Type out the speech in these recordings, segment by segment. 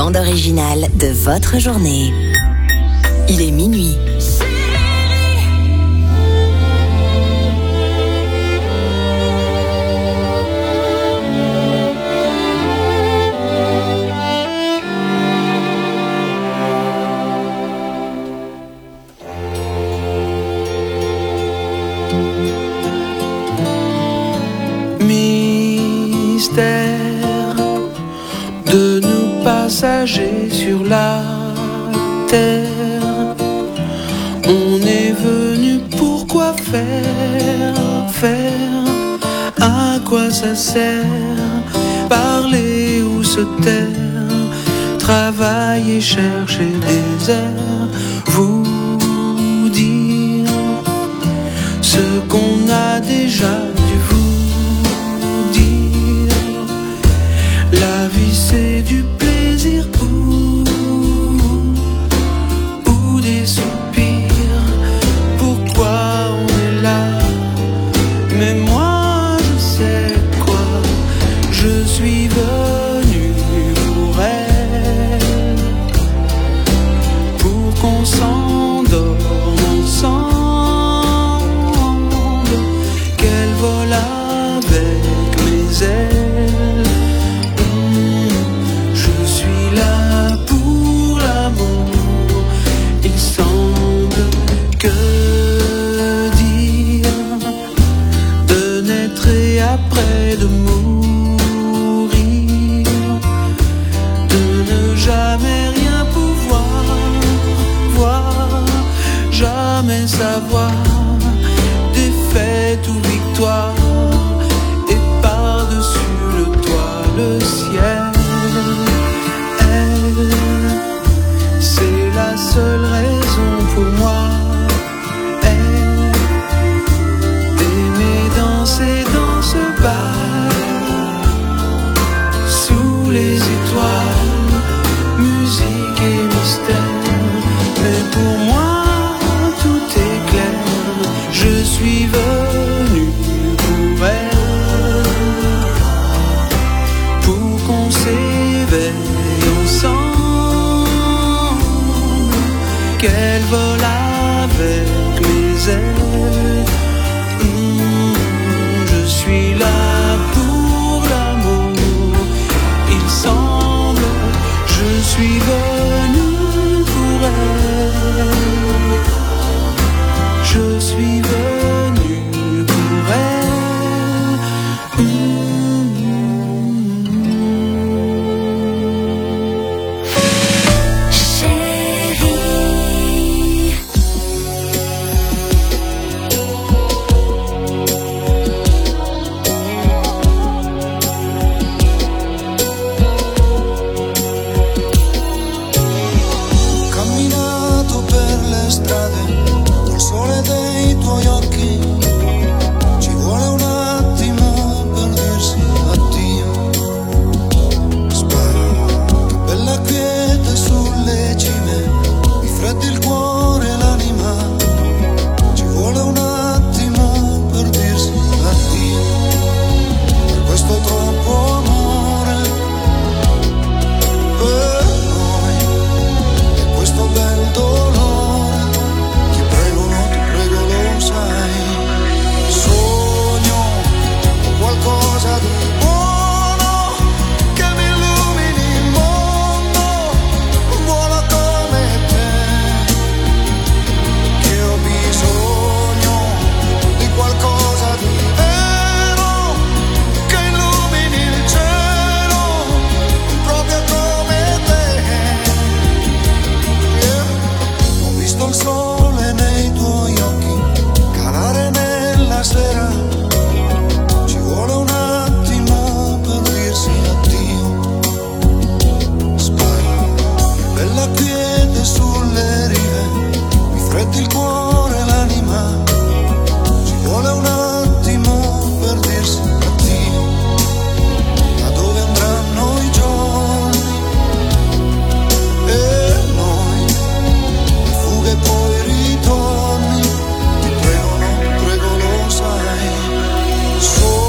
bande originale de votre journée. Il est minuit. De nous passagers sur la terre, on est venu pourquoi faire, à quoi ça sert, parler ou se taire, travailler, chercher des airs, vous dire ce qu'on a déjà dû vous. La vie c'est du plaisir ou des soupirs. Pourquoi on est là? Mais moi je sais quoi. Je suis venu pour elle, pour qu'on s'endorme ensemble, qu'elle vole avec mes ailes. Après de mourir, de ne jamais rien pouvoir voir, jamais savoir, défaite ou victoire, et par-dessus le toit, le ciel. Elle, c'est la seule raison pour moi. Sous les étoiles, musique et mystère. Mais pour moi tout est clair. Je suis venu pour elle, pour qu'on s'éveille ensemble, qu'elle vole avec mes ailes. Je suis là pour l'amour, il semble, je suis venu pour elle, je suis venu pour elle.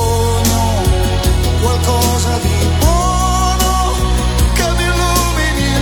qualcosa di buono che mi illumini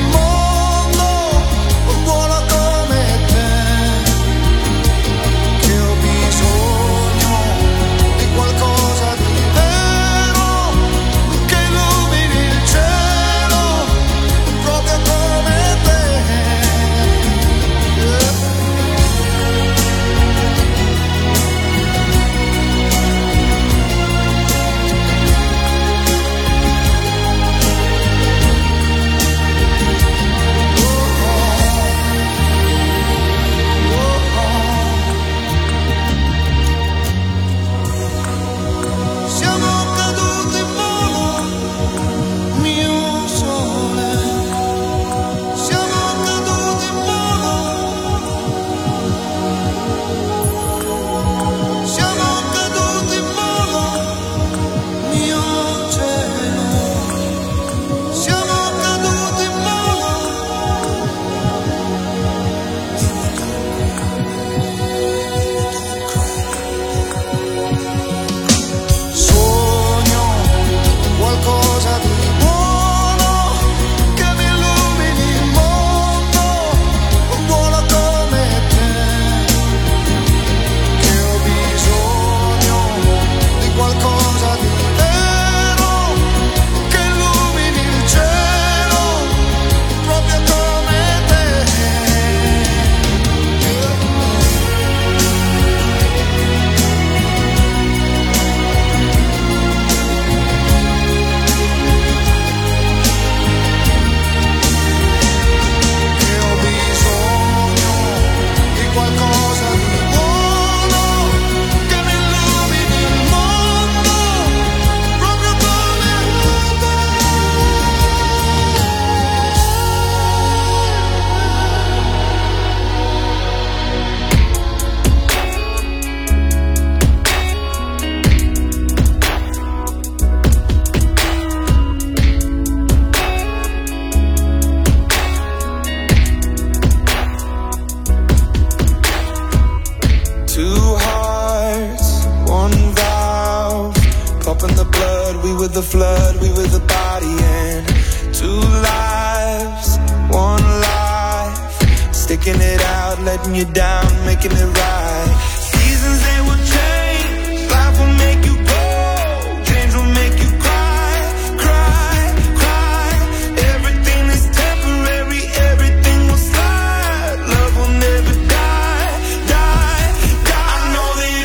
the flood, we were the body and 2 lives, 1 life. Sticking it out, letting you down, making it right. Seasons, they will change, life will make you go, change will make you cry, cry, cry. Everything is temporary, everything will slide. Love will never die, die, die. I know that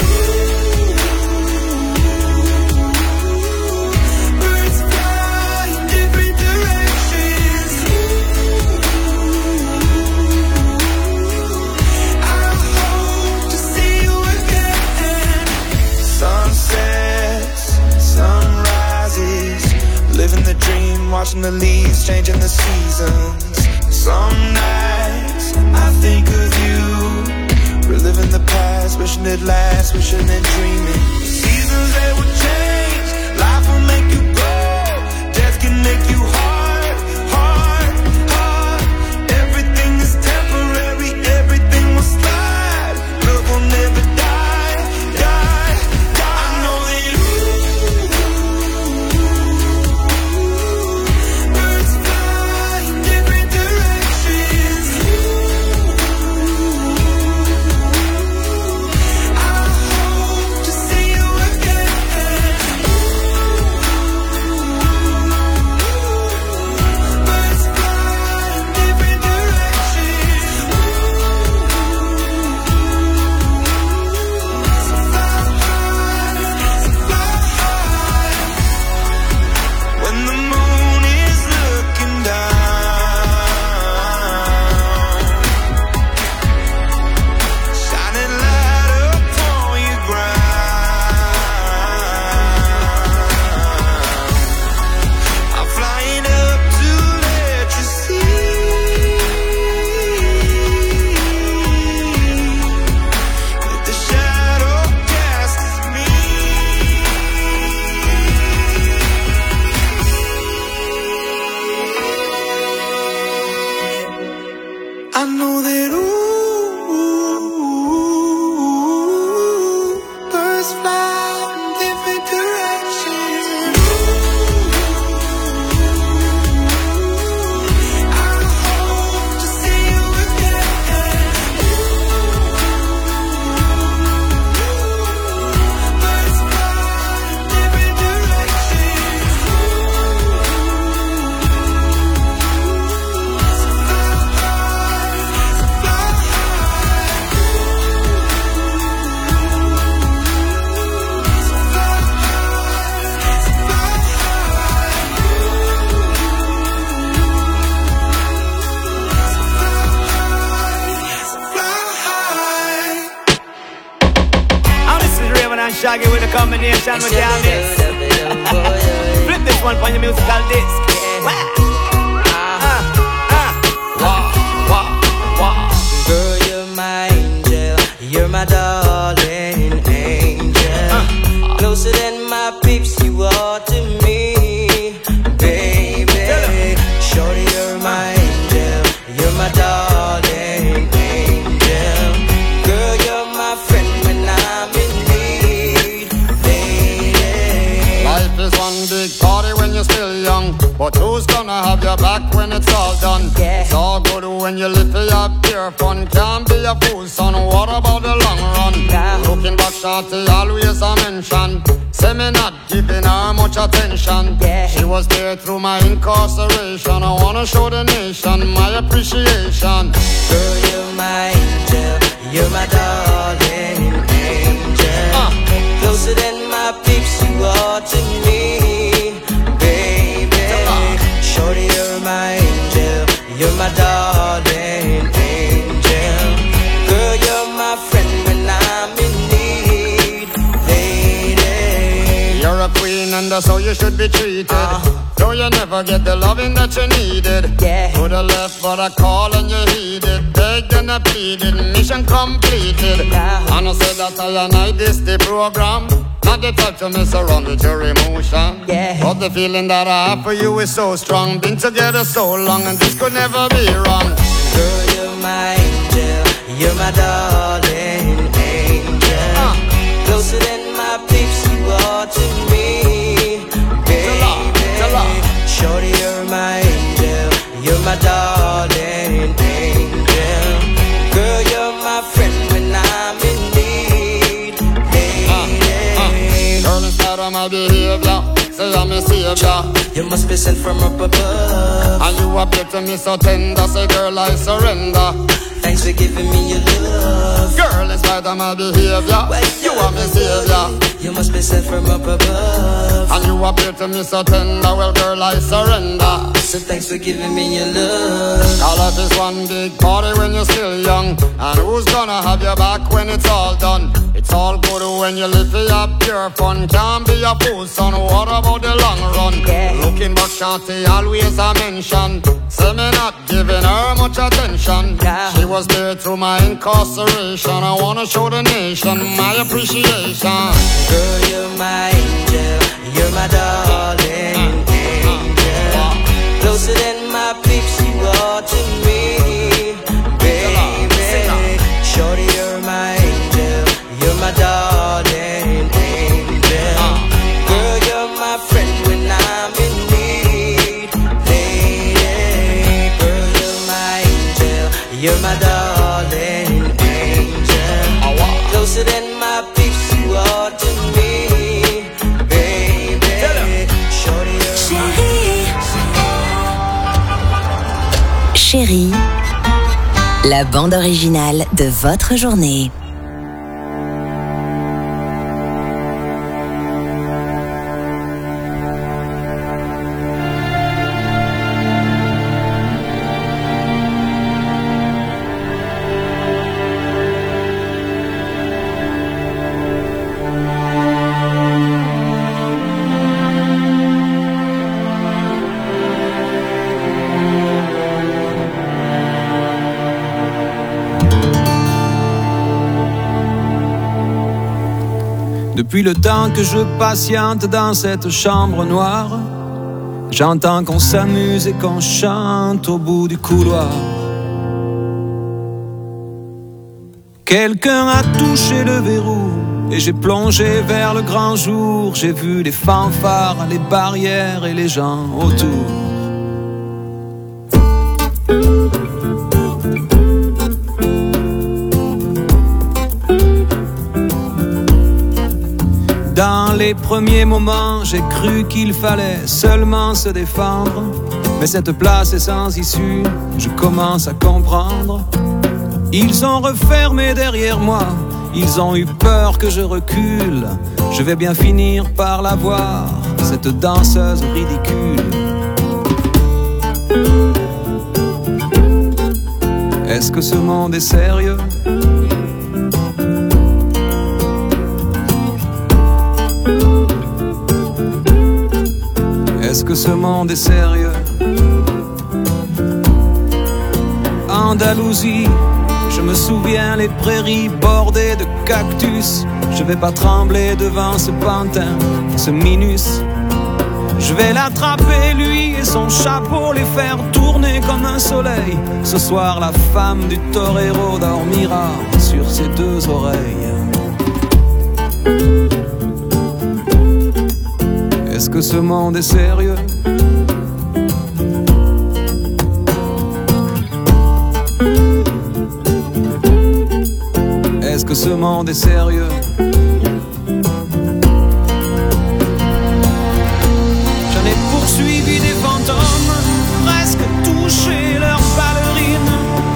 birds fly in different directions. I hope to see you again. Sunsets, sunrises, living the dream, watching the leaves, changing the seasons. Some nights I think of you, reliving the past, wishing it lasts, wishing and dreaming. Seasons, they will change, life will make you go, death can make you hard, hard, hard. Everything is temporary, everything will slide. Love will never die, die, die. I know that birds fly in different directions. I hope to see you again. Birds fly in different directions. So fly high, so fly high. When the moon is looking down, shining light upon your ground, I'm flying up to let you see that the shadow cast is me. I know that birds fly in different directions. I hope to see you again. Birds fly in different directions. So fly high, so fly high. So fly high, so fly high. So fly high. Oh, this is Raven and Shaggy with a combination with Elvis. Flip this one on your musical disc. Girl, you're my angel, you're my darling angel. Closer than my peeps, you are to me, baby. Shorty, you're my angel, you're my darling angel. Girl, you're my friend when I'm in need, lady. Life is one big party when you're still young, but who's gonna have your back when it's all done? Yeah. It's all good when you live for your pure fun. Can't be a fool, son, what about the long run? Yeah. Looking back, shorty, always a mention. Say me not giving her much attention. Yeah. She was there through my incarceration. I wanna show the nation my appreciation. Girl, you're my angel, you're my darling angel. Closer than my peeps, you are to me, baby. Shorty, you're my angel, you're my darling angel. Girl, you're my friend when I'm in need, lady. You're a queen and that's how you should be treated. Though you never get the loving that you needed. Yeah. Could have left but I called and you heeded. Begged and I pleaded, mission completed. Yeah. And I said that I this the program. Not the type to mess around with your emotion. Yeah. But the feeling that I have for you is so strong. Been together so long and this could never be wrong. Girl, you're my angel, you're my darling angel. Closer than my peeps, you are to me, baby. are my savior. You must be sent from up above. And you appear to me so tender, say girl I surrender. Thanks for giving me your love. Girl, in spite of my behavior, you are my savior. You must be sent from up above. And you appear to me so tender, well girl I surrender. So thanks for giving me your love. Our life is one big party when you're still young. And who's gonna have your back when it's all done? It's all good when you live for your pure fun. Can't be a fool, son, what about the long run? Yeah. Looking back, Shanti always a mention. Say me not giving her much attention. Yeah. She was there through my incarceration. I wanna show the nation my appreciation. Girl, you're my angel. You're my darling angel. Closer than my peeps, you are to me, baby. Shorty, you're my angel. You're my darling angel. Girl, you're my friend when I'm in need, lady. Girl, you're my angel. You're my darling angel. Closer than my peeps, you are to me, baby. Shorty, you're my Chérie, la bande originale de votre journée. Depuis le temps que je patiente dans cette chambre noire, j'entends qu'on s'amuse et qu'on chante au bout du couloir. Quelqu'un a touché le verrou et j'ai plongé vers le grand jour. J'ai vu les fanfares, les barrières et les gens autour. Dans les premiers moments, j'ai cru qu'il fallait seulement se défendre. Mais cette place est sans issue, je commence à comprendre. Ils ont refermé derrière moi, ils ont eu peur que je recule. Je vais bien finir par la voir, cette danseuse ridicule. Est-ce que ce monde est sérieux ? Est-ce que ce monde est sérieux? Andalousie, je me souviens les prairies bordées de cactus. Je vais pas trembler devant ce pantin, ce minus. Je vais l'attraper lui et son chapeau, les faire tourner comme un soleil. Ce soir la femme du torero dormira sur ses deux oreilles. Est-ce que ce monde est sérieux? Est-ce que ce monde est sérieux? J'en ai poursuivi des fantômes, presque touché leurs ballerines.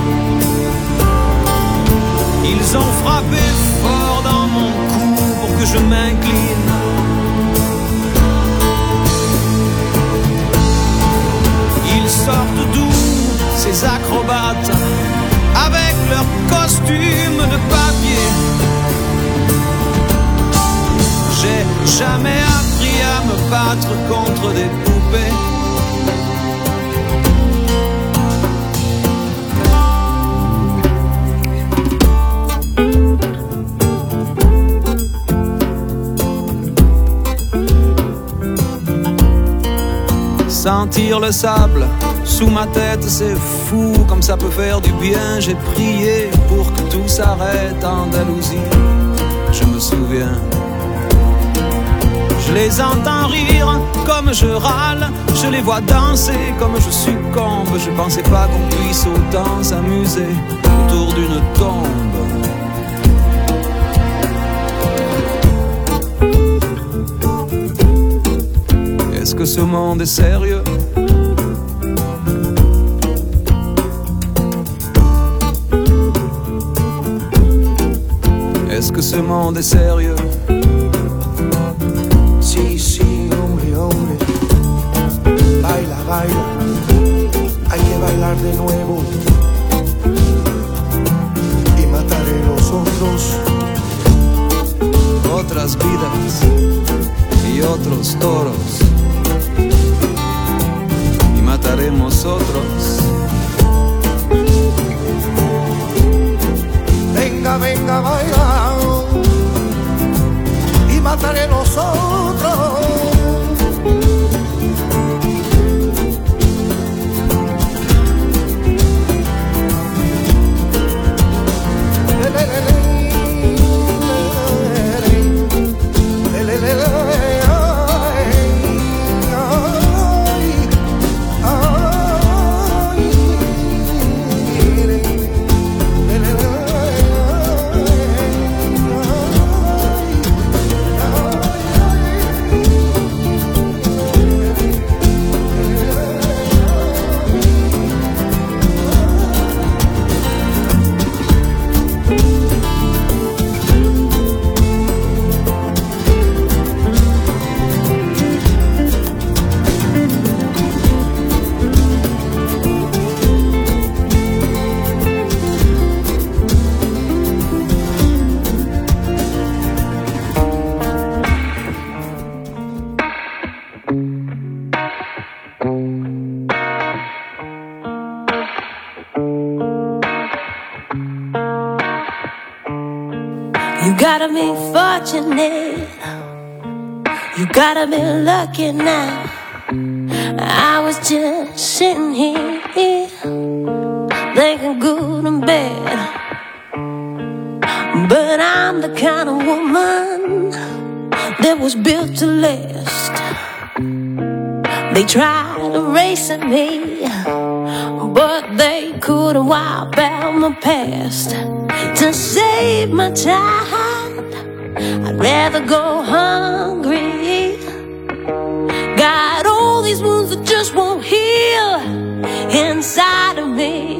Ils ont frappé fort dans mon cou pour que je m'incline. Ils sortent d'où, ces acrobates, avec leurs costumes de papier. J'ai jamais appris à me battre contre des poupées. Sentir le sable sous ma tête, c'est fou comme ça peut faire du bien. J'ai prié pour que tout s'arrête en Andalousie. Je me souviens. Je les entends rire comme je râle. Je les vois danser comme je succombe. Je pensais pas qu'on puisse autant s'amuser autour d'une tombe. Est-ce que ce monde est sérieux? Est-ce que ce monde est sérieux? Sí, sí, hombre, hombre. Baila, baila. Hay que bailar de nuevo. Y mataré los otros. Otras vidas y otros toros. Y mataremos otros. Venga, venga, baila. Y mataré los otros. You gotta be fortunate. You gotta be lucky now. I was just sitting here thinking good and bad, but I'm the kind of woman that was built to last. They tried erasing me, but they couldn't wipe out my past. To save my child, I'd rather go hungry. Got all these wounds that just won't heal inside of me,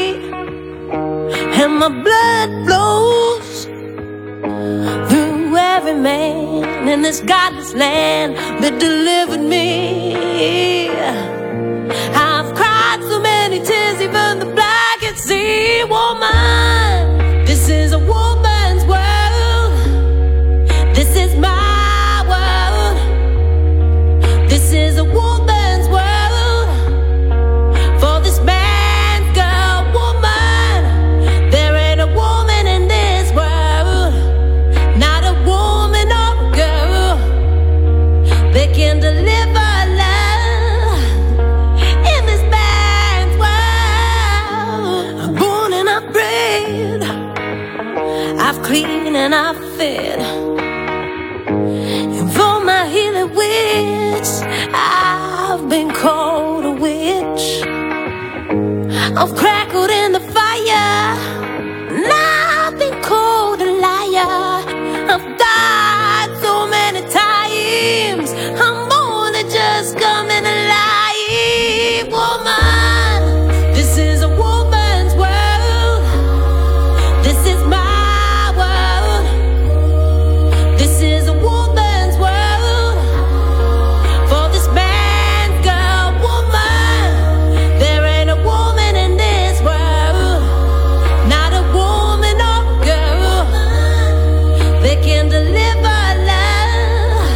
and my blood flows through every man in this godless land that delivered me. I've cried so many tears, even the blind can see. Woman, this is a woman's world. This is my world. This is a woman's world. For this man's girl, woman, there ain't a woman in this world, not a woman or a girl, that can deliver love in this man's world. I'm born and I'm bred, I've cleaned and I've fed, and for my healing witch, I've been called a witch. I've crackled in the fire, and I've been called a liar. I've died so many times, I'm more than just coming alive. Woman, this is a woman's world. This is my world. This is a woman's world. For this man's girl, woman, there ain't a woman in this world, not a woman or a girl, that can deliver love.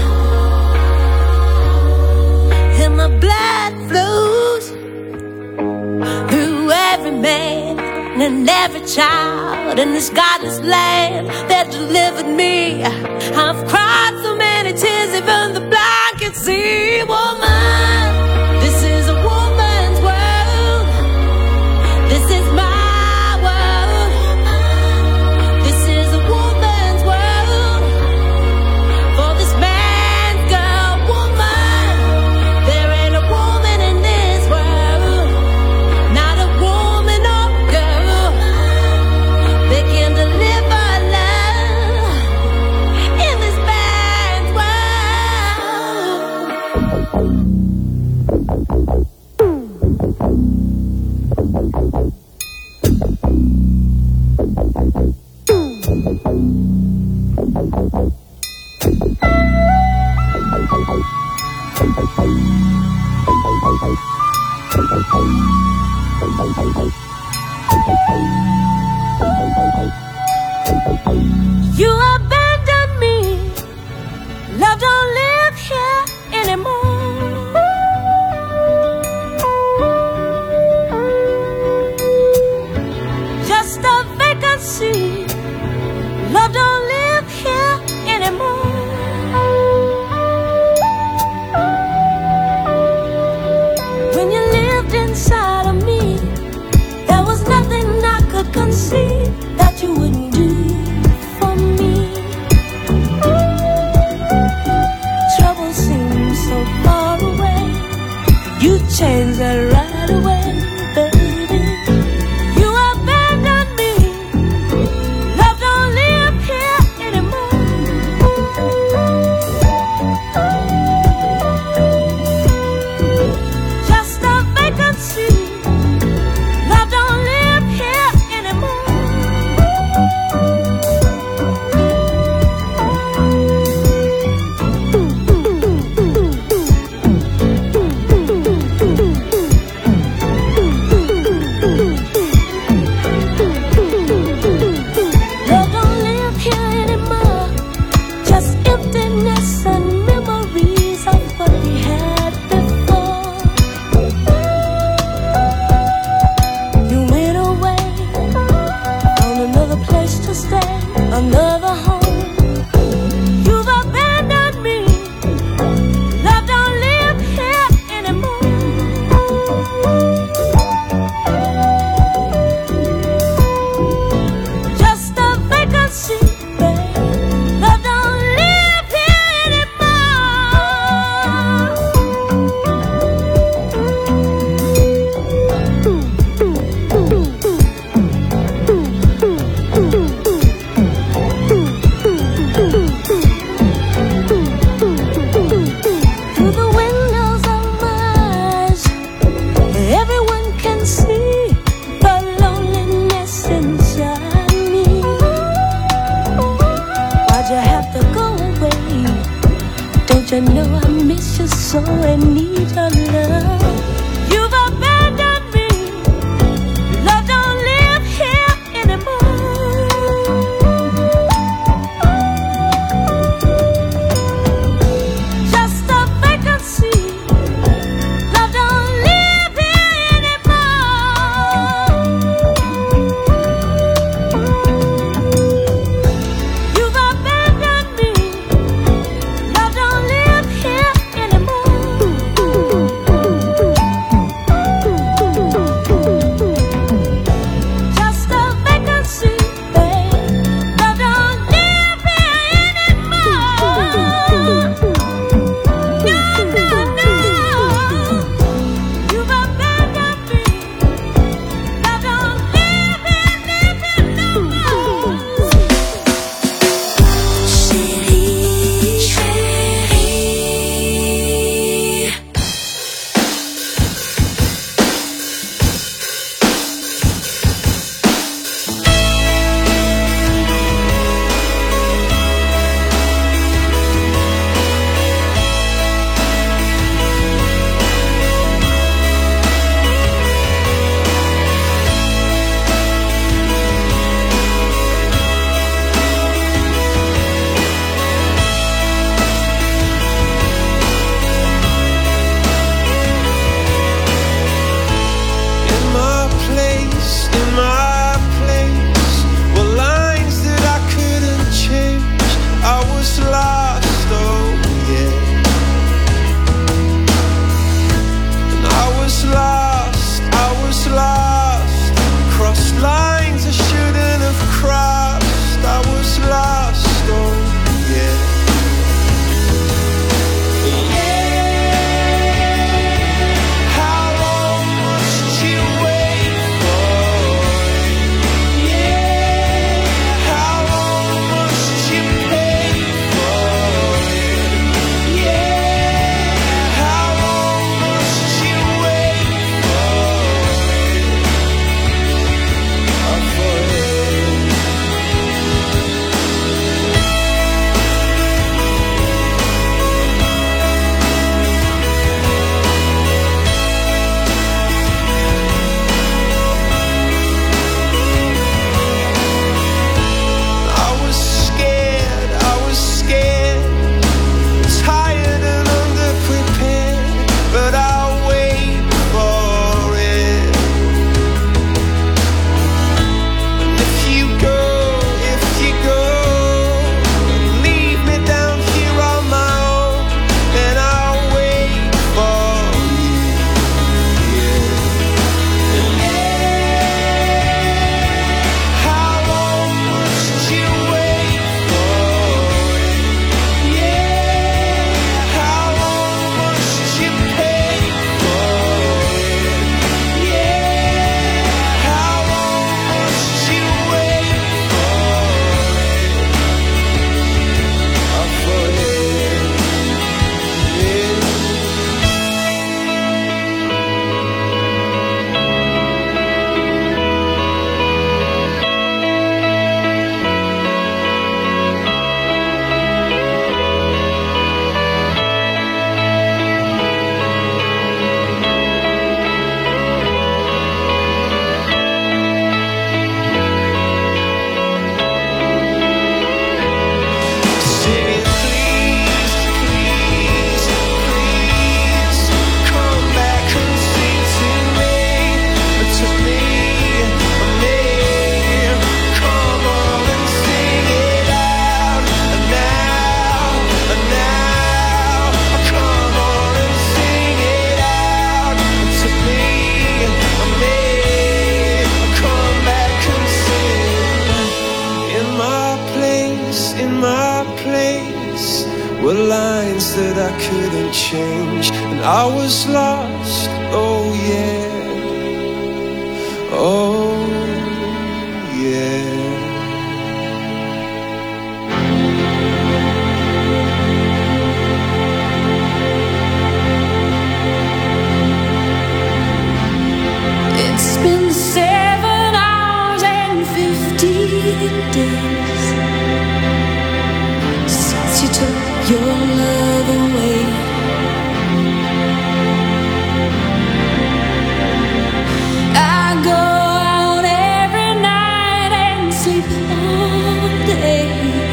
And my blood flows through every man and every child in this godless land that delivered me. I've cried so many tears, even the blind can see. Woman, this is a woman's world. This is my world. This is a woman's world. For this man's girl, woman, there ain't a woman in this world, not a woman or a girl, that can deliver love in this man's world. You abandoned me. Love don't live here anymore. Just a vacancy. Love don't live here anymore. When you lived inside of me, there was nothing I could conceive that you wouldn't do for me. Trouble seems so far away. You changed that right away, baby. You abandoned me. Love don't live here anymore. Just a vacancy. Love don't live here anymore. Love don't live here anymore. Just emptiness and memories of what we had before. You went away, found another place to stay, another home. You've abandoned me. Love don't live here anymore. Just a vacancy, babe. Love don't live here Through the windows of my eyes, everyone can see the loneliness inside me. Why'd you have to go away? Don't you know I miss you so and need your love? You've abandoned me. Love don't live here anymore. Just a vacancy. Love don't live here anymore. You've abandoned me. Love don't live here anymore. couldn't change, and I was lost, oh yeah, oh yeah. It's been 7 hours and 15 days since you took your love away. I go out every night and sleep all day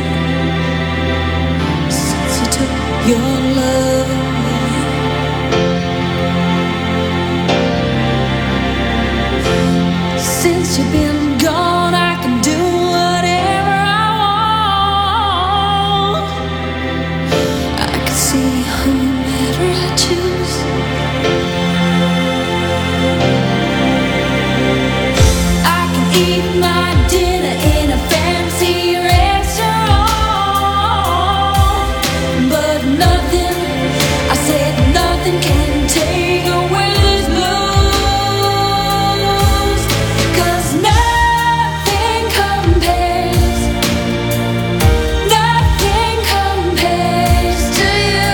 since you took your love away. Since you've been gone, I can do whatever I want. I can see whomever I choose. I can eat my dinner in a fancy restaurant, but nothing, I said nothing can take away this blues. 'Cause nothing compares, nothing compares to you.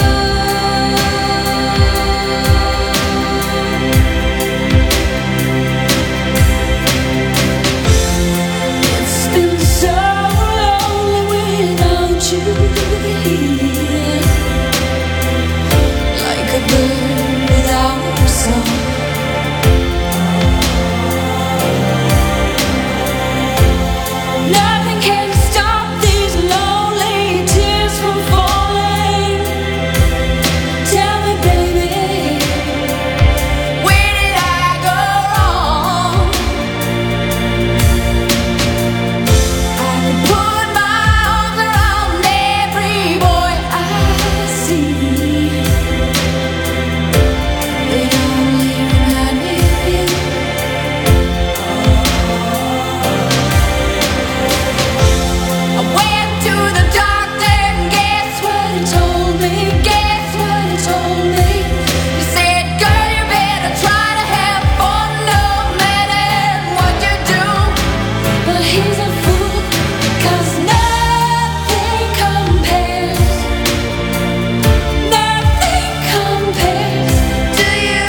It's been so lonely without you here, like a bird without a song. Nothing can stop these lonely tears from falling. Tell me, baby, where did I go wrong? I can put my arms around every boy I see. They only remind me of you. I went to the doctor and guess what he told me? Guess what he told me? He said, girl, you better try to have fun no matter what you do. But he's a fool, 'cause nothing compares, nothing compares to you.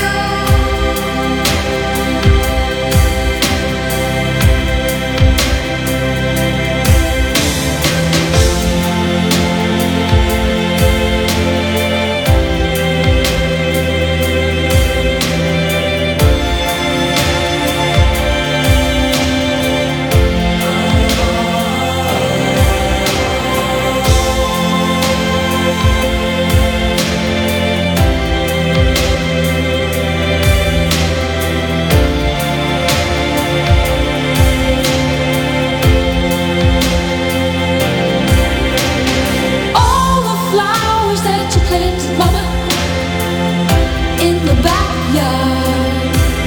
All the flowers that you planted, mama, in the backyard,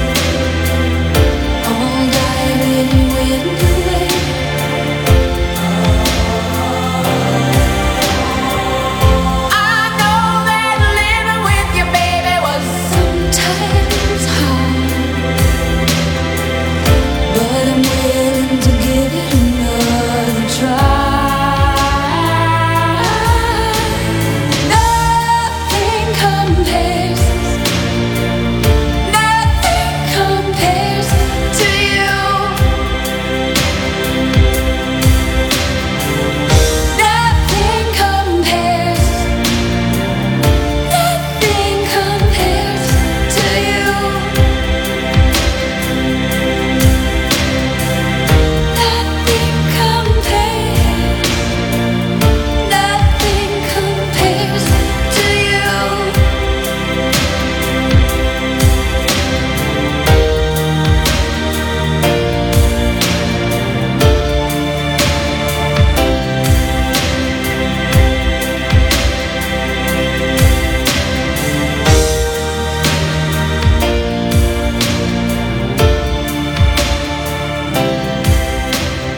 all died when you went away. I know that living with your baby was sometimes hard, but I'm willing to give it another try. Nothing compares, nothing compares to you. Nothing compares, nothing compares to you. Nothing compares, nothing compares to you.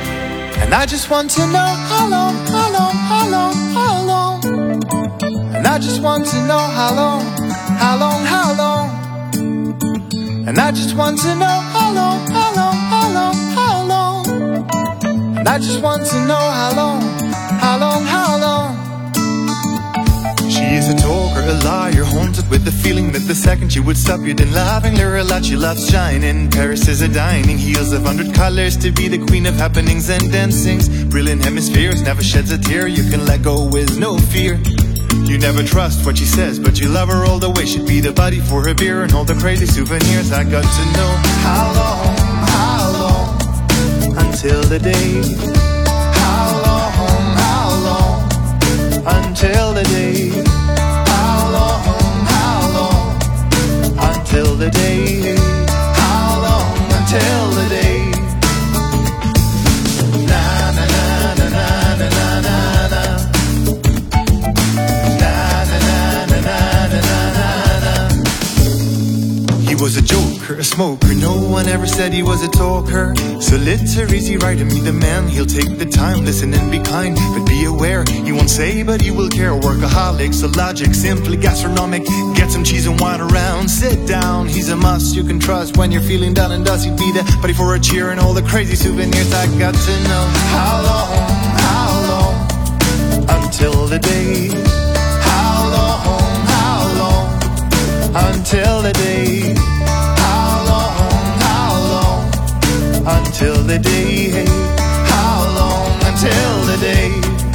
And I just want to know how long, how long, how long, how long. And I I just want to know how long, how long, how long. And I just want to know how long, how long, how long, how long. And I just want to know how long, how long, how long. She is a talker, a liar, haunted with the feeling that the second she would stop you, then laughing her a lot. She loves shining. Paris is a dining, heels of 100 colors to be the queen of happenings and dancings. Brilliant hemispheres, never sheds a tear. You can let go with no fear. You never trust what she says, but you love her all the way. She'd be the buddy for her beer and all the crazy souvenirs. I got to know how long, until the day. How long, until the day. How long, until the day. How long, until the day. Na na na na na na na na. He was a joker, a smoker, no one ever said he was a talker. So litter easy right to meet the man, he'll take the time, listen and be kind. But be aware, he won't say but he will care. Workaholic, so logic, simply gastronomic. Get some cheese and wine around, sit down, he's a must you can trust. When you're feeling down and dusty, be the buddy for a cheer and all the crazy souvenirs. I got to know how long, until the day. How long, until the day. How long, until the day. How long, until the day.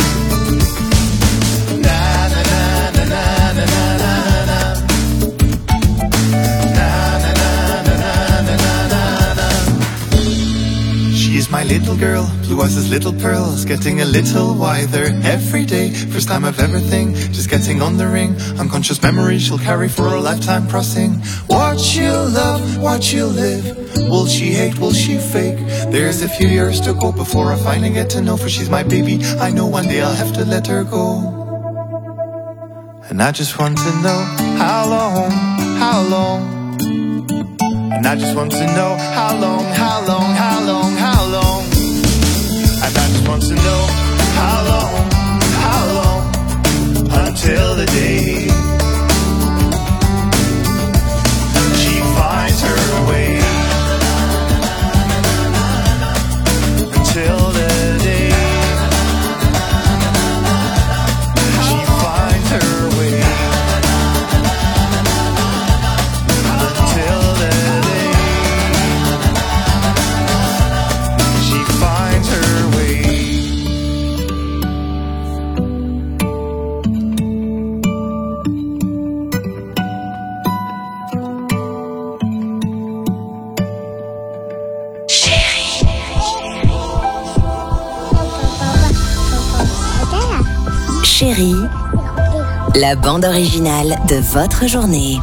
Na na na na na na na na. Na na na na na na na. She is my little girl, blue eyes as little pearls, getting a little wider every day. First time of everything, just getting on the ring. Unconscious memories she'll carry for a lifetime crossing. What she'll love, what she'll live. Will she hate, will she fake? There's a few years to go before I finally get to know. For she's my baby, I know one day I'll have to let her go. And I just want to know how long, how long. And I just want to know how long, how long, how long, how long. And I just want to know how long, until the day she finds her way. Until the day she finds her way. Until the day she finds her way. Chérie, la bande originale de votre journée.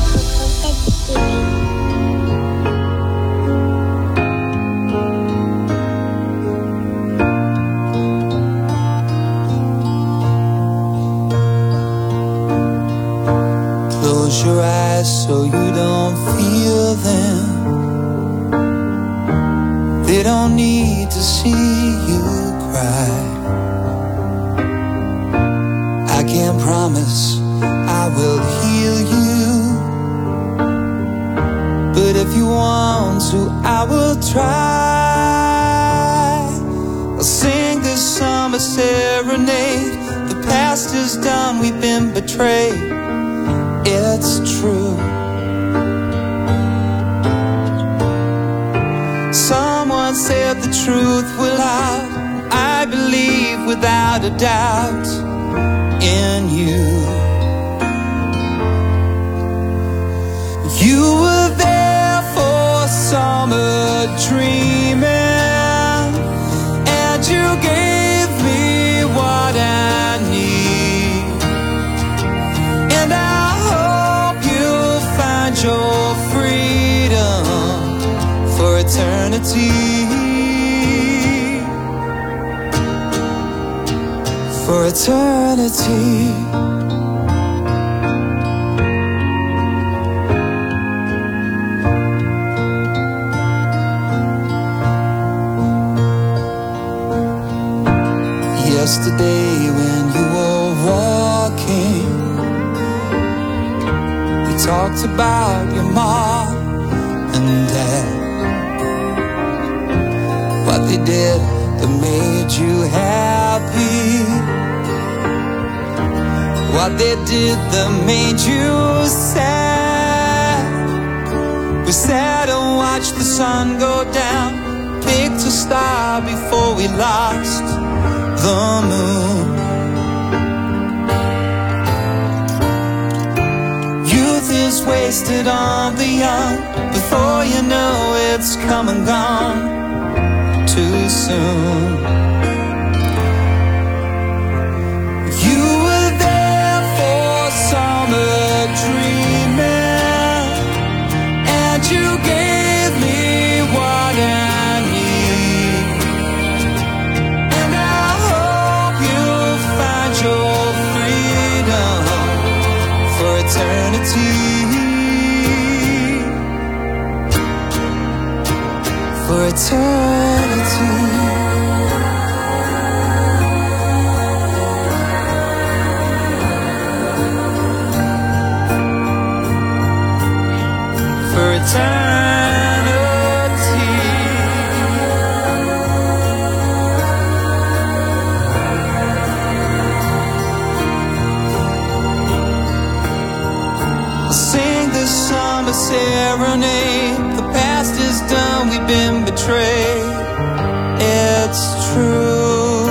Close your eyes so you don't feel them. They don't need to see you cry. I can't promise I will heal you, but if you want to, I will try. I'll sing this summer serenade. The past is done, we've been betrayed. It's true. Someone said the truth will out. I believe without a doubt in you. You were there for summer dreaming, and you gave me what I need. And I hope you'll find your freedom for eternity. For eternity. Yesterday when you were walking, talked about your mom and dad, what they did that made you happy, what they did that made you sad. We sat and watched the sun go down, picked a star before we lost the moon. Youth is wasted on the young, before you know it's come and gone too soon. You were there for summer dreaming, and you gave me what I need, and I hope you'll find your freedom for eternity. For eternity. For eternity. Sing this summer serenade. The past is done, we've been betrayed. It's true.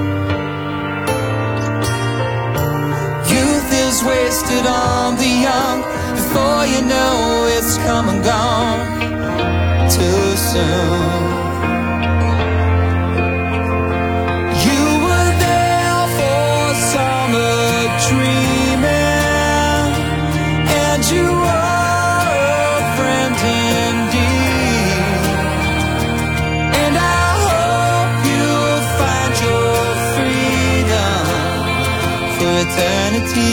Youth is wasted on the young, before you know it's come and gone too soon. You were there for summer dreaming, and you are a friend indeed, and I hope you'll find your freedom for eternity.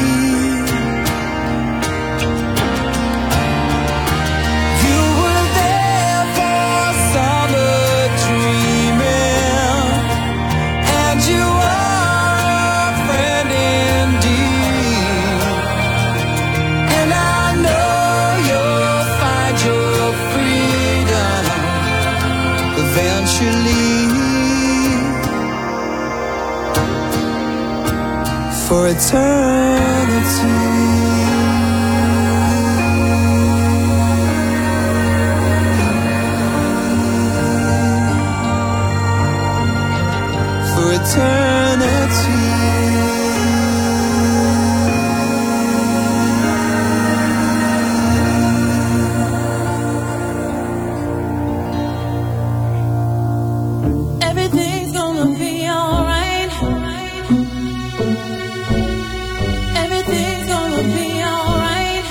You were there for summer dreaming, and you are a friend indeed, and I know you'll find your freedom eventually. For eternity. For eternity. Everything's gonna be alright. Everything's gonna be alright.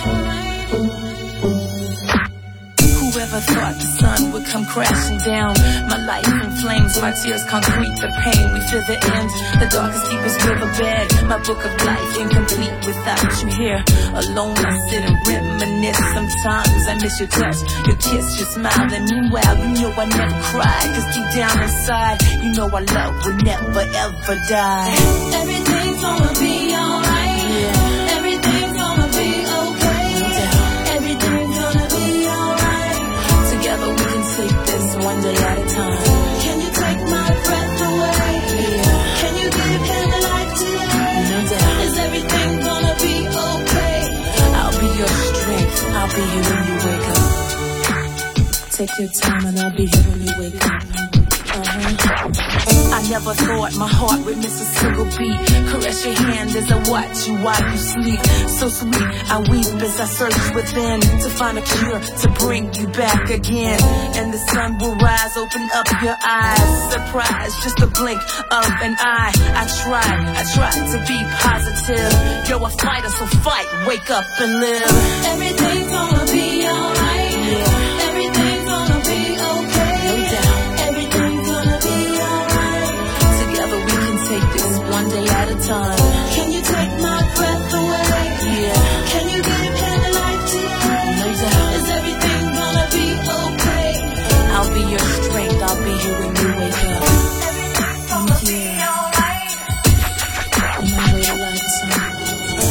Whoever thought the sun would come crashing down? My life in flames, my tears concrete the pain. We feel the end, the darkest, deepest riverbed. My book of life incomplete without you here. Alone I sit and reminisce. Sometimes I miss your touch, your kiss, your smile. And meanwhile, you know I never cry, cause deep down inside, you know our love will never ever die. Everything's gonna be alright. Yeah. Everything's gonna be okay. Everything's gonna be alright. Together we can take this one day at a time. Can you take my breath away? Yeah. Can you give him a life today? No doubt. Is everything gonna be okay? I'll be your strength. I'll be here when you wake up. Take your time and I'll be here when you wake up. I never thought my heart would miss a single beat. Caress your hand as I watch you while you sleep. So sweet, I weep as I search within to find a cure to bring you back again. And the sun will rise, open up your eyes. Surprise, just a blink of an eye. I try to be positive. You're a fighter, so fight, wake up and live. Everything's gonna be alright. Yeah. Everything's gonna be okay. No doubt. Everything's gonna be alright. Together we can take this one day at a time. Can you take my breath away? Yeah. Can you give him a life today? No doubt. Is everything gonna be okay? I'll be your strength. I'll be here when you wake up. Everything's gonna be alright. On my way to life, son. I give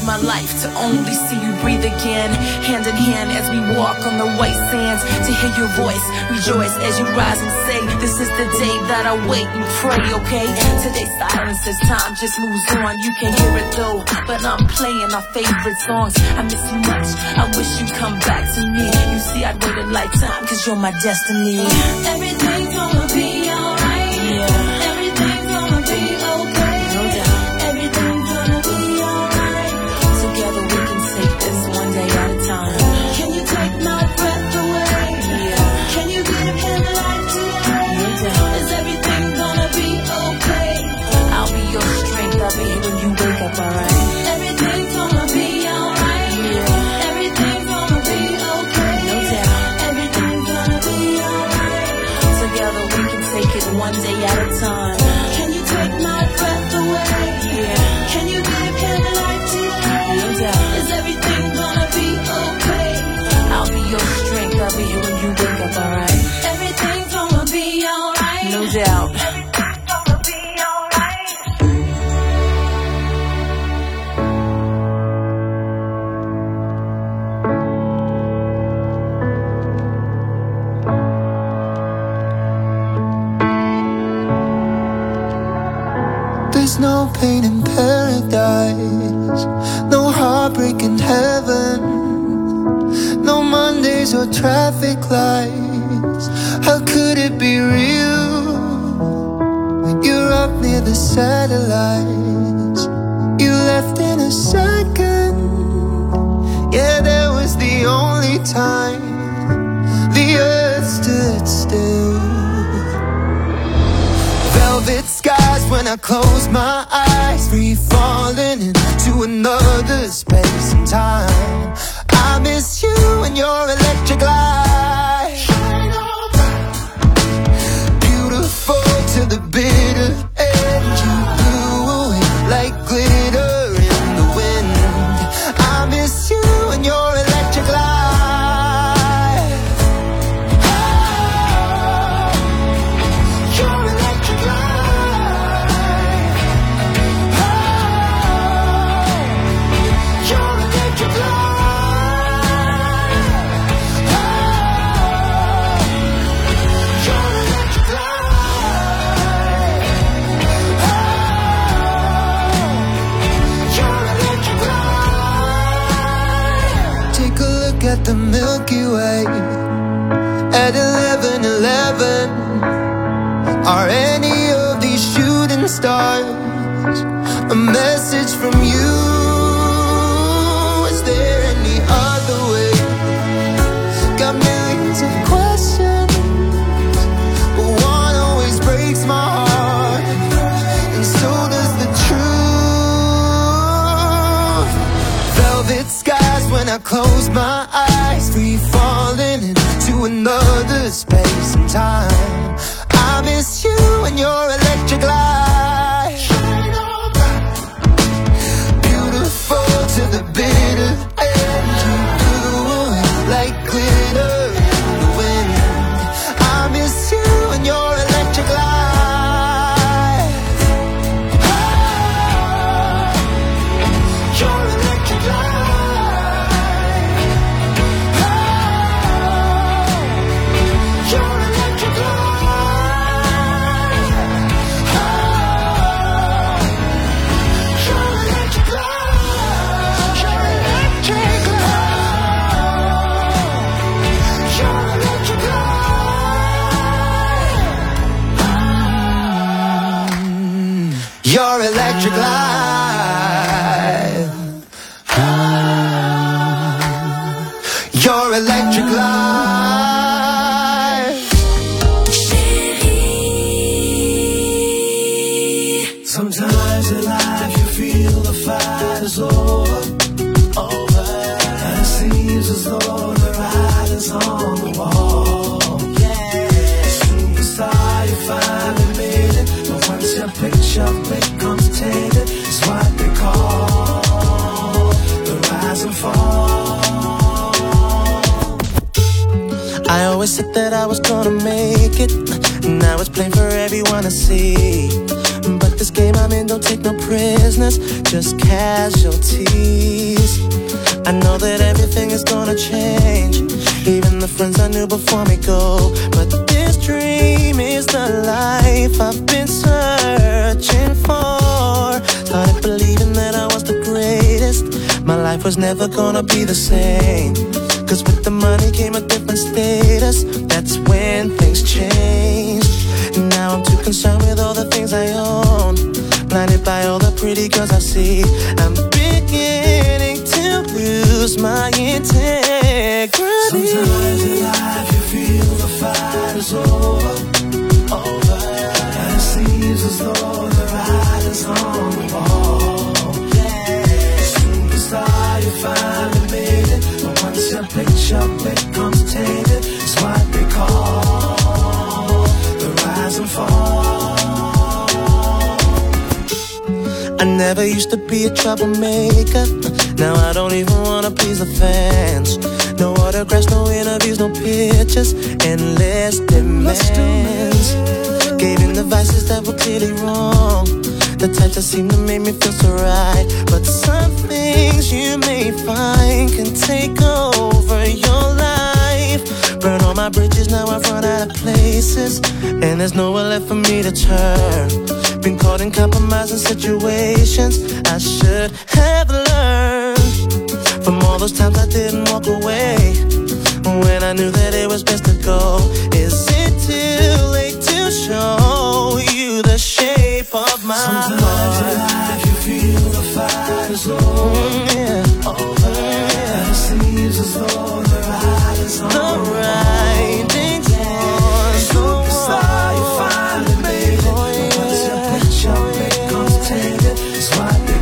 my life to only see you breathe again. Hand in hand as we walk on the white sands, to hear your voice, rejoice as you rise and say, this is the day that I wait and pray, okay? Today's silence as time just moves on. You can't hear it though, but I'm playing our favorite songs. I miss you much, I wish you'd come back to me. You see, I'd wait a lifetime, cause you're my destiny. Everything's gonna be alright. Yeah. Everything's gonna be okay. No doubt. Everything's gonna be alright. Together we can take this one day at a time. Can you take my breath away? Yeah. Can you give him life today? No doubt. Is everything gonna be okay? I'll be your strength, I'll be here when you wake up, alright? Everything's gonna be alright. Yeah. Everything's gonna be okay. No doubt. Everything's gonna be alright. Together we can take it one day at a time. Can you take my breath away? Yeah. Can you give him life today? No doubt. Is everything gonna be okay? I'll be your strength, I'll be here when you wake up, alright? Everything's gonna be alright. No doubt. Everything's gonna be alright. There's no pain in paradise, no heartbreak in heaven, no Mondays or traffic lights. How could it be real? You're up near the satellites, you left in a second. Yeah, that was the only time the earth stood still. Velvet skies when I close my eyes, free falling into another space and time. I miss you and your electric light. Shine on bright, beautiful to the bitter end. You blew away like glitter in the wind. I miss you and your electric light. Your electric light. Your electric light. Your electric light. Your electric light. Take a look at the Milky Way at 11:11. Are any of these shooting stars a message from you? Is there any other way? Got millions of questions, but one always breaks my heart, and so does the truth. Velvet skies when I close my eyes, free falling into another space and time. I miss you and your electric light. Shine on bright, beautiful to the bitter end. You blew away like glitter in the wind. I miss you and your electric light. Your electric light. Your electric light. Your electric light. Your electric light. Your electric light. Your electric light. Your electric light. Sometimes in life you feel the fight is over, and it seems as though the writing's on the wall. Superstar, you finally made it, but once your picture becomes tainted, it's what they call the rise and fall. I always said that I was gonna make it, now it's plain for everyone to see. But this game I'm in don't take no prisoners, just casualties. I know that everything is gonna change. Even the friends I knew before me go. But this dream is the life I've been searching for. Started believing that I was the greatest. My life was never gonna be the same. Cause with the money came a different status. That's when things changed. And now I'm too concerned with all the things I own. Blinded by all the pretty girls I see. I'm beginning to lose my integrity. Sometimes in life you feel the fight is over. And it seems as though the ride is on the wall. Superstar, you finally made it. But once your picture becomes tainted, it's what they call the rise and fall. I never used to be a troublemaker. Now I don't even wanna please the fans. No autographs, no interviews, no pictures. Endless demands. Gave in the vices that were clearly wrong. The types that seem to make me feel so right. But some things you may find can take over your life. Burn all my bridges, now I've run out of places. And there's nowhere left for me to turn. Been caught in compromising situations I should have learned from all those times I didn't walk away when I knew that it was best to go. Is it too late to show you the shape of my heart? Sometimes in life you feel the fight is over. And it seems as though the ride is on. The riding's on. Superstar, you finally made it. Once your picture becomes tainted, it's what they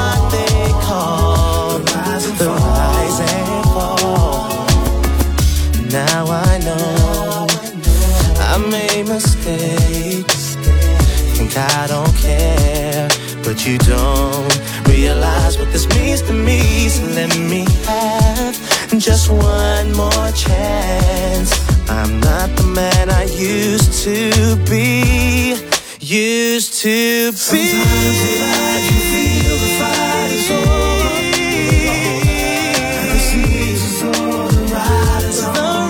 call the rise and fall. Now I know I made mistakes. Think I don't care, but you don't realize what this means to me. So let me have just one more chance. I'm not the man I used to be. Sometimes in life you feel the fight is over. And it seems as though the ride is on.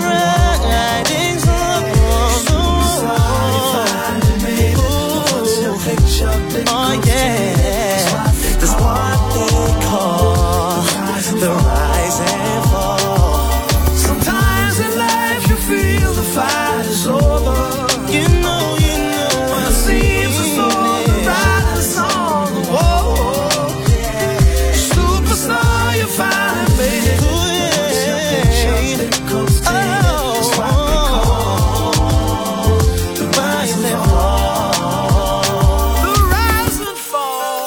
Superstar, you finally made it. But once your picture becomes tainted, it's what they call the rise and fall. Sometimes in life you feel the fight is over. You know, and it seems as though the ride is on the wall. Superstar, you finally made it. Once your picture becomes tainted, it's what they call the rise and fall. The rise and fall.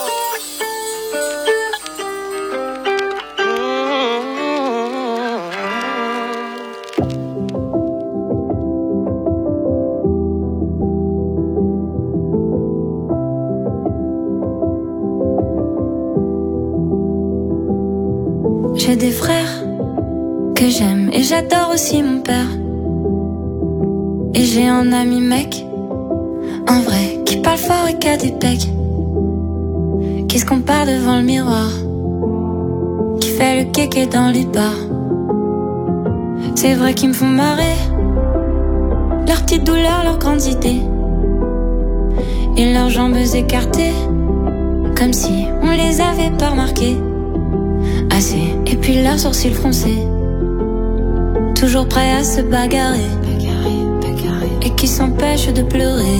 J'ai des frères que j'aime et j'adore aussi mon père. Et j'ai un ami mec, un vrai, qui parle fort et qui a des pecs, qui se compare devant le miroir, qui fait le kéké dans les bars. C'est vrai qu'ils me font marrer, leurs petites douleurs, leurs grandes idées, et leurs jambes écartées, comme si on les avait pas remarquées. Assez, et puis leurs sourcils froncés, toujours prêts à se bagarrer, et qui s'empêchent de pleurer.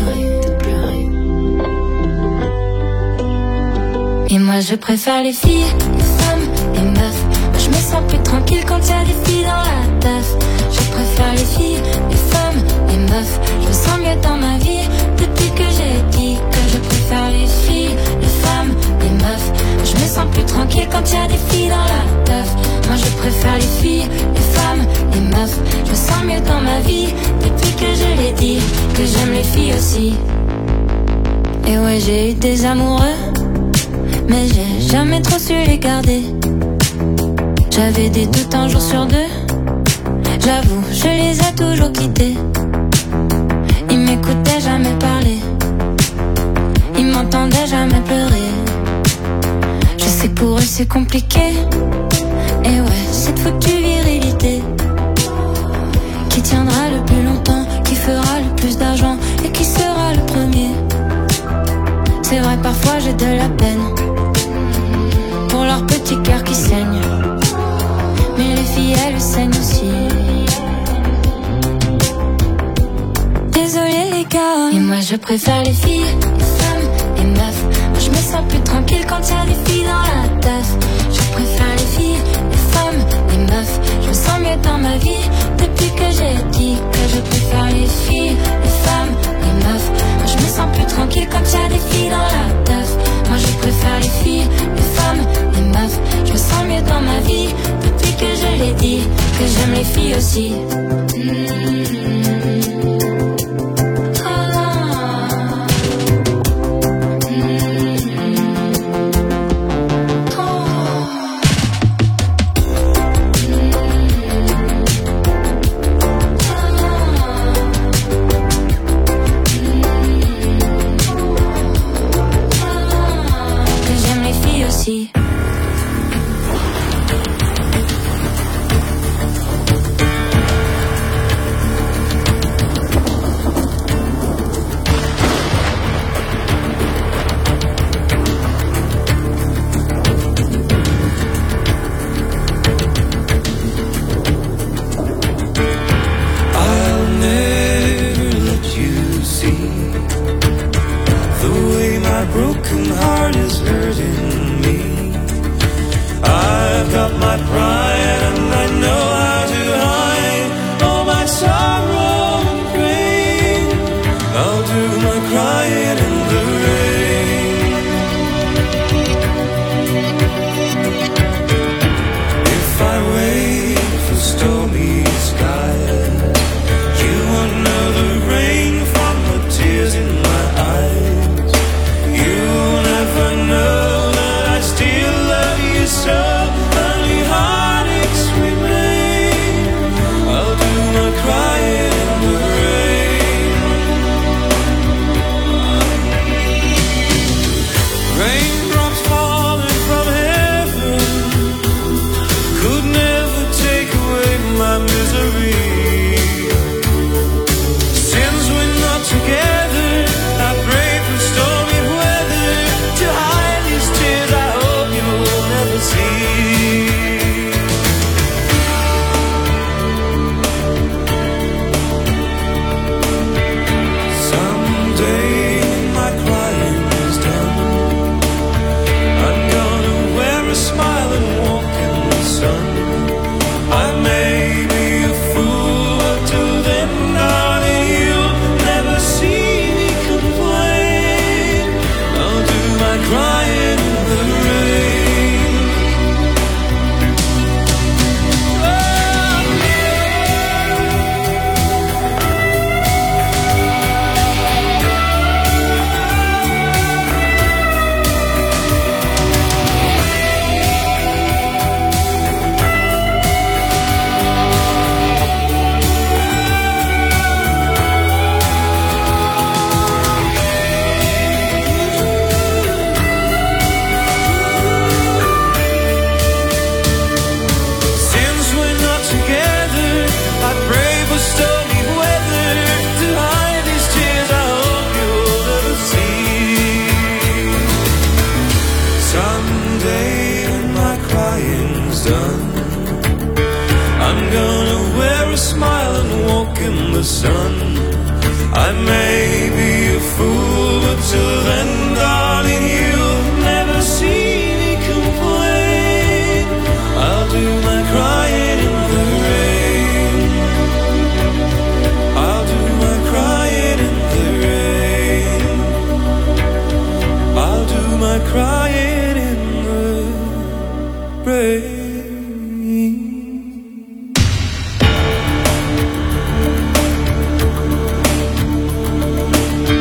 Et moi je préfère les filles, les femmes, les meufs. Moi je me sens plus tranquille quand y'a des filles dans la teuf. Je préfère les filles, les femmes, les meufs. Je me sens mieux dans ma vie depuis que j'ai dit que je préfère les filles, les femmes, les meufs. Je me sens plus tranquille quand y'a des filles dans la teuf. Moi je préfère les filles, les femmes, les meufs. Je me sens mieux dans ma vie depuis que je l'ai dit, que j'aime les filles aussi. Et ouais, j'ai eu des amoureux, mais j'ai jamais trop su les garder. J'avais des doutes un jour sur deux, j'avoue, je les ai toujours quittés. Ils m'écoutaient jamais parler, ils m'entendaient jamais pleurer. Pour eux c'est compliqué. Et ouais, cette foutue virilité qui tiendra le plus longtemps, qui fera le plus d'argent et qui sera le premier. C'est vrai, parfois j'ai de la peine pour leur petit cœur qui saigne, mais les filles elles saignent aussi. Désolé les gars, et moi je préfère les filles, les femmes, les meufs. Moi je me sens plus tranquille quand y a des filles dans la teuf. Je préfère les filles, les femmes, les meufs. Je me sens mieux dans ma vie depuis que j'ai dit que je préfère les filles, les femmes, les meufs. Moi je me sens plus tranquille quand y a des filles dans la teuf. Moi je préfère les filles, les femmes, les meufs. Je me sens mieux dans ma vie depuis que je l'ai dit que j'aime les filles aussi. I'll do my crying in the rain.